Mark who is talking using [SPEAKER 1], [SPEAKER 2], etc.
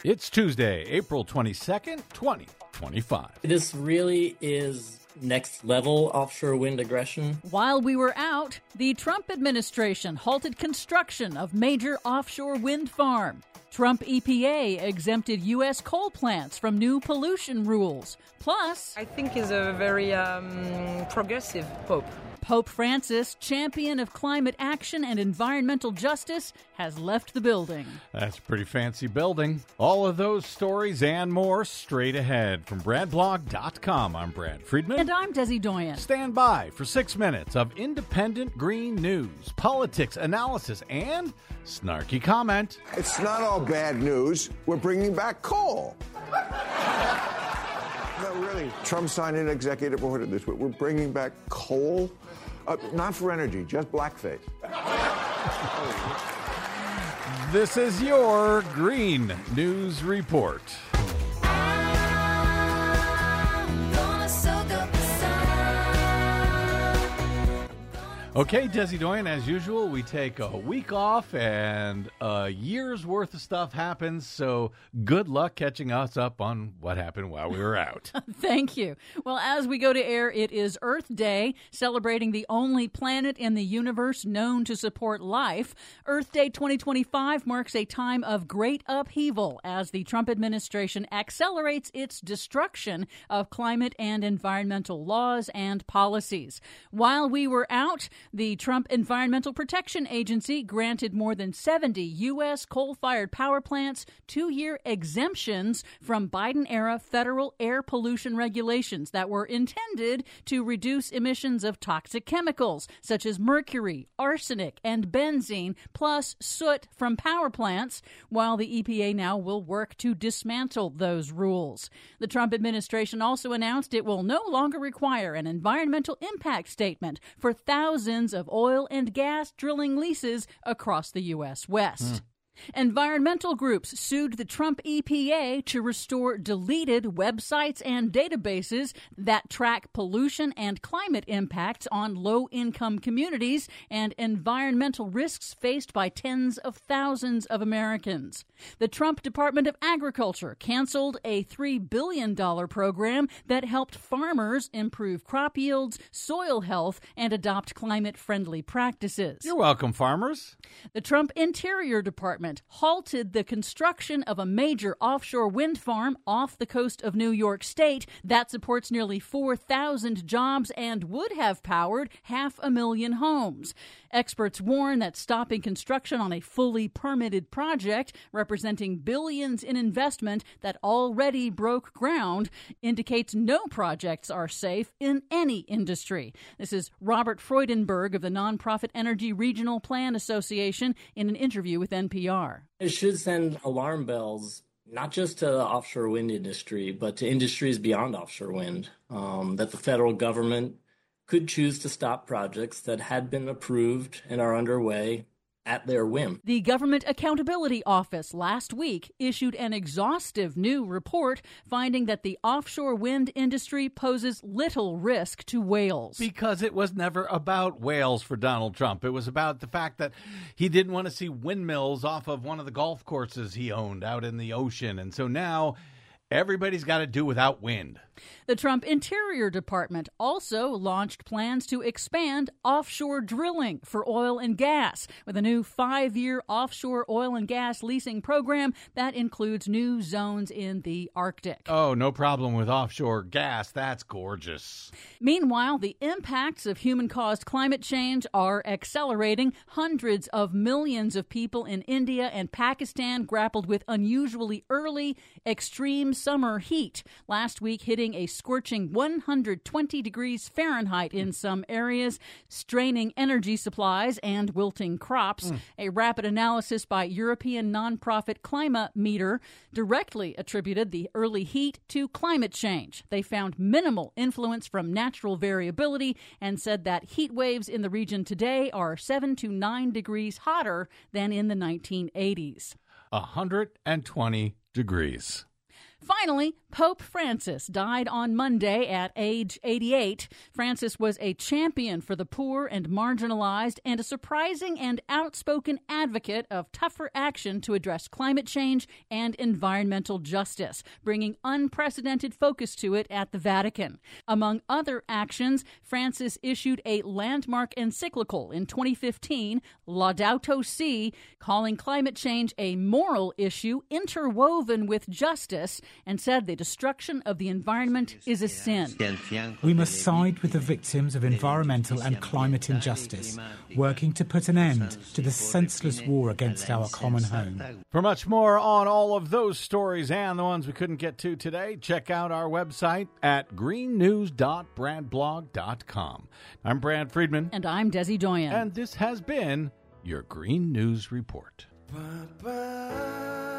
[SPEAKER 1] It's Tuesday, April 22nd, 2025.
[SPEAKER 2] This really is next level offshore wind aggression.
[SPEAKER 3] While we were out, the Trump administration halted construction of major offshore wind farm. Trump EPA exempted U.S. coal plants from new pollution rules. Plus,
[SPEAKER 4] I think he's a very progressive pope.
[SPEAKER 3] Pope Francis, champion of climate action and environmental justice, has left the building.
[SPEAKER 1] That's a pretty fancy building. All of those stories and more straight ahead. From BradBlog.com, I'm Brad Friedman.
[SPEAKER 3] And I'm Desi Doyen.
[SPEAKER 1] Stand by for 6 minutes of independent green news, politics, analysis, and snarky comment.
[SPEAKER 5] It's not all bad news. We're bringing back coal. No, really. Trump signed an executive order this week. We're bringing back coal. Not for energy, just blackface.
[SPEAKER 1] This is your Green News Report. Okay, Desi Doyen, as usual, we take a week off and a year's worth of stuff happens, so good luck catching us up on what happened while we were out.
[SPEAKER 3] Thank you. Well, as we go to air, it is Earth Day, celebrating the only planet in the universe known to support life. Earth Day 2025 marks a time of great upheaval as the Trump administration accelerates its destruction of climate and environmental laws and policies. While we were out, the Trump Environmental Protection Agency granted more than 70 U.S. coal-fired power plants 2-year exemptions from Biden-era federal air pollution regulations that were intended to reduce emissions of toxic chemicals such as mercury, arsenic, and benzene, plus soot from power plants, while the EPA now will work to dismantle those rules. The Trump administration also announced it will no longer require an environmental impact statement for thousands of oil and gas drilling leases across the U.S. West. Environmental groups sued the Trump EPA to restore deleted websites and databases that track pollution and climate impacts on low-income communities and environmental risks faced by tens of thousands of Americans. The Trump Department of Agriculture canceled a $3 billion program that helped farmers improve crop yields, soil health, and adopt climate-friendly practices.
[SPEAKER 1] You're welcome, farmers.
[SPEAKER 3] The Trump Interior Department halted the construction of a major offshore wind farm off the coast of New York State that supports nearly 4,000 jobs and would have powered 500,000 homes. Experts warn that stopping construction on a fully permitted project representing billions in investment that already broke ground indicates no projects are safe in any industry. This is Robert Freudenberg of the nonprofit Energy Regional Plan Association in an interview with NPR.
[SPEAKER 2] It should send alarm bells, not just to the offshore wind industry, but to industries beyond offshore wind, that the federal government could choose to stop projects that had been approved and are underway at their whim.
[SPEAKER 3] The Government Accountability Office last week issued an exhaustive new report finding that the offshore wind industry poses little risk to whales.
[SPEAKER 1] Because it was never about whales for Donald Trump. It was about the fact that he didn't want to see windmills off of one of the golf courses he owned out in the ocean. And so now everybody's got to do without wind.
[SPEAKER 3] The Trump Interior Department also launched plans to expand offshore drilling for oil and gas with a new 5-year offshore oil and gas leasing program that includes new zones in the Arctic.
[SPEAKER 1] Oh, no problem with offshore gas. That's gorgeous.
[SPEAKER 3] Meanwhile, the impacts of human-caused climate change are accelerating. Hundreds of millions of people in India and Pakistan grappled with unusually early extreme summer heat, last week hitting a scorching 120 degrees Fahrenheit in some areas, straining energy supplies and wilting crops. A rapid analysis by European nonprofit Climameter directly attributed the early heat to climate change. They found minimal influence from natural variability and said that heat waves in the region today are 7 to 9 degrees hotter than in the 1980s.
[SPEAKER 1] 120 degrees.
[SPEAKER 3] Finally, Pope Francis died on Monday at age 88. Francis was a champion for the poor and marginalized and a surprising and outspoken advocate of tougher action to address climate change and environmental justice, bringing unprecedented focus to it at the Vatican. Among other actions, Francis issued a landmark encyclical in 2015, Laudato Si, calling climate change a moral issue interwoven with justice, and said the destruction of the environment is a sin.
[SPEAKER 6] We must side with the victims of environmental and climate injustice, working to put an end to the senseless war against our common home.
[SPEAKER 1] For much more on all of those stories and the ones we couldn't get to today, check out our website at greennews.bradblog.com. I'm Brad Friedman.
[SPEAKER 3] And I'm Desi Doyen.
[SPEAKER 1] And this has been your Green News Report.
[SPEAKER 7] Bye-bye.